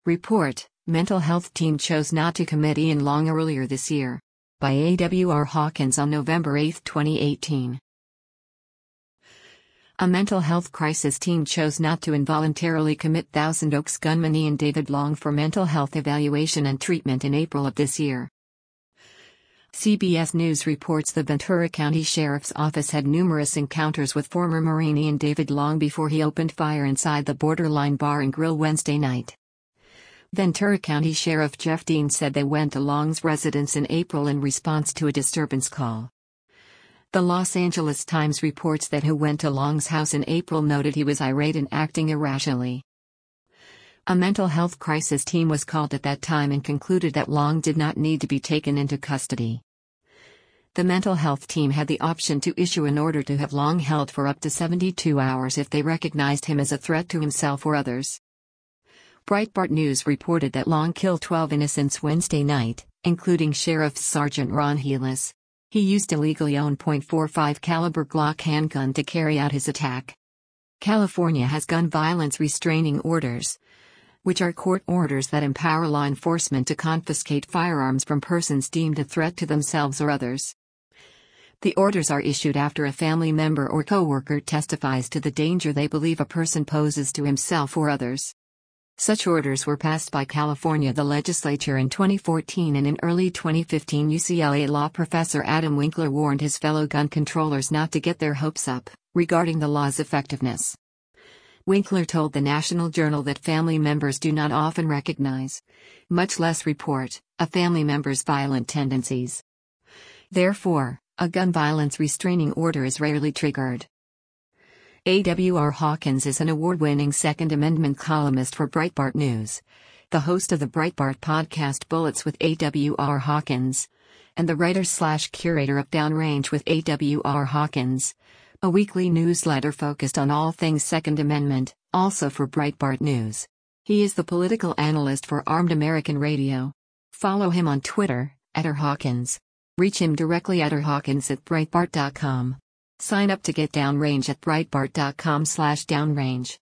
Report: Mental health team chose not to commit Ian Long earlier this year. By A.W.R. Hawkins on November 8, 2018. A mental health crisis team chose not to involuntarily commit Thousand Oaks gunman Ian David Long for mental health evaluation and treatment in April of this year. CBS News reports the Ventura County Sheriff's Office had numerous encounters with former Marine Ian David Long before he opened fire inside the Borderline Bar and Grill Wednesday night. Ventura County Sheriff Jeff Dean said they went to Long's residence in April in response to a disturbance call. The Los Angeles Times reports that who went to Long's house in April noted he was irate and acting irrationally. A mental health crisis team was called at that time and concluded that Long did not need to be taken into custody. The mental health team had the option to issue an order to have Long held for up to 72 hours if they recognized him as a threat to himself or others. Breitbart News reported that Long killed 12 innocents Wednesday night, including Sheriff Sergeant Ron Heelis. He used a legally owned .45 caliber Glock handgun to carry out his attack. California has gun violence restraining orders, which are court orders that empower law enforcement to confiscate firearms from persons deemed a threat to themselves or others. The orders are issued after a family member or coworker testifies to the danger they believe a person poses to himself or others. Such orders were passed by California the legislature in 2014, and in early 2015 UCLA law professor Adam Winkler warned his fellow gun controllers not to get their hopes up regarding the law's effectiveness. Winkler told the National Journal that family members do not often recognize, much less report, a family member's violent tendencies. Therefore, a gun violence restraining order is rarely triggered. A.W.R. Hawkins is an award-winning Second Amendment columnist for Breitbart News, the host of the Breitbart podcast Bullets with A.W.R. Hawkins, and the writer/curator of Downrange with A.W.R. Hawkins, a weekly newsletter focused on all things Second Amendment, also for Breitbart News. He is the political analyst for Armed American Radio. Follow him on Twitter, @RHawkins. Reach him directly at rhawkins@breitbart.com. Sign up to get Downrange at breitbart.com/downrange.